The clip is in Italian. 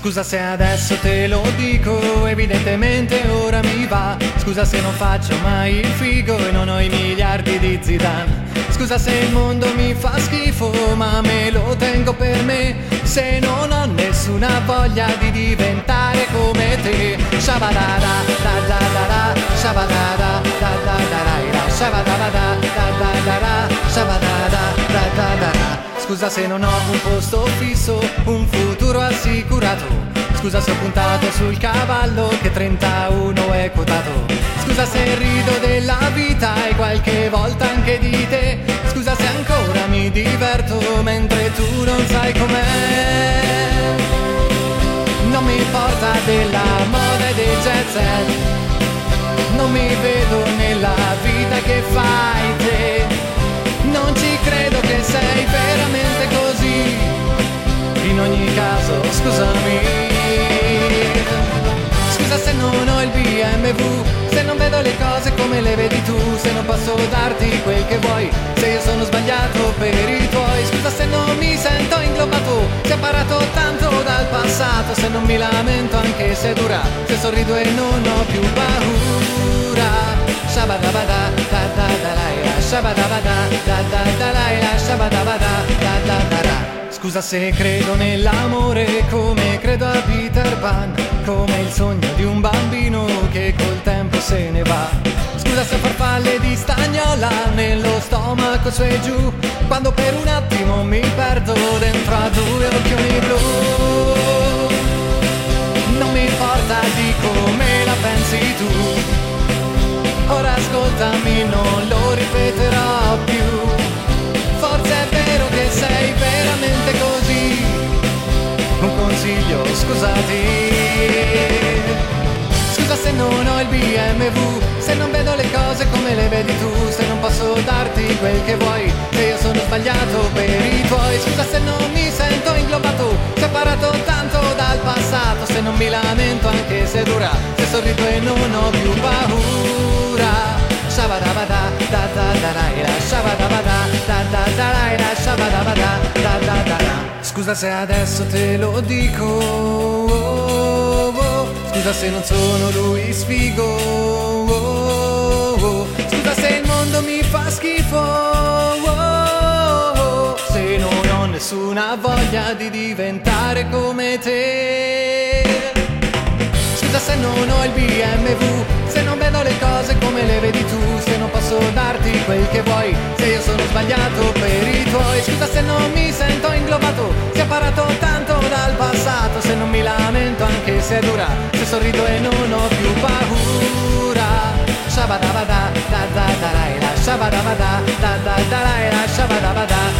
Scusa se adesso te lo dico, evidentemente ora mi va. Scusa se non faccio mai il figo e non ho i miliardi di Zidane. Scusa se il mondo mi fa schifo, ma me lo tengo per me. Se non ho nessuna voglia di diventare come te. Shabadada, da da da da, shabadada, da da da da, shabadada, da da da da, shabadada, da da da da. Scusa se non ho un posto fisso, un futuro assicurato. Scusa se ho puntato sul cavallo che 31 è quotato. Scusa se rido della vita e qualche volta anche di te. Scusa se ancora mi diverto mentre tu non sai com'è. Non mi importa della moda e del jet set. Non mi vedo nella vita che fai te. Non ci credo che sei veramente così. In ogni caso, scusami. Scusa se non ho il BMW, se non vedo le cose come le vedi tu, se non posso darti quel che vuoi, se io sono sbagliato per i tuoi. Scusa se non mi sento inglobato, se ho imparato tanto dal passato, se non mi lamento anche se è dura, se sorrido e non ho più paura. Shabadabada, da da da la, shabadabada, da da da la, shabadabada, da da da da. Scusa se credo nell'amore come credo a Peter Pan, come il sogno di un bambino che col tempo se ne va. Scusa se ho farfalle di stagnola nello stomaco su e giù, quando per un attimo mi perdo dentro a due occhioni blu. Non mi importa di come la pensi tu, ora ascoltami, non lo ripeterò più. Forse è vero che sei veramente così. Un consiglio, scusati. Scusa se non ho il BMW, se non vedo le cose come le vedi tu, se non posso darti quel che vuoi, se io sono sbagliato per i tuoi. Scusa se non mi sento inglobato, se ho imparato tanto dal passato, se non mi lamento anche se è dura, se sorrido e non ho più paura. Shabadabada, da da da da, shabadabada, da da da da, shabadabada, da da da da. Scusa se adesso te lo dico, oh, oh. Scusa se non sono Luis Figo, oh, oh. Scusa se il mondo mi fa schifo, oh, oh. Se non ho nessuna voglia di diventare come te. Scusa se non ho il BMW, se non vedo le cose come le vedi tu, se non posso darti quel che vuoi, se io sono sbagliato per i tuoi. Scusa se non mi sento inglobato, se ho imparato tanto dal passato, se non mi lamento anche se è dura, se sorrido e non ho più paura. Shabadabada, da da da da, shabadabada, da da da da, shabadabada.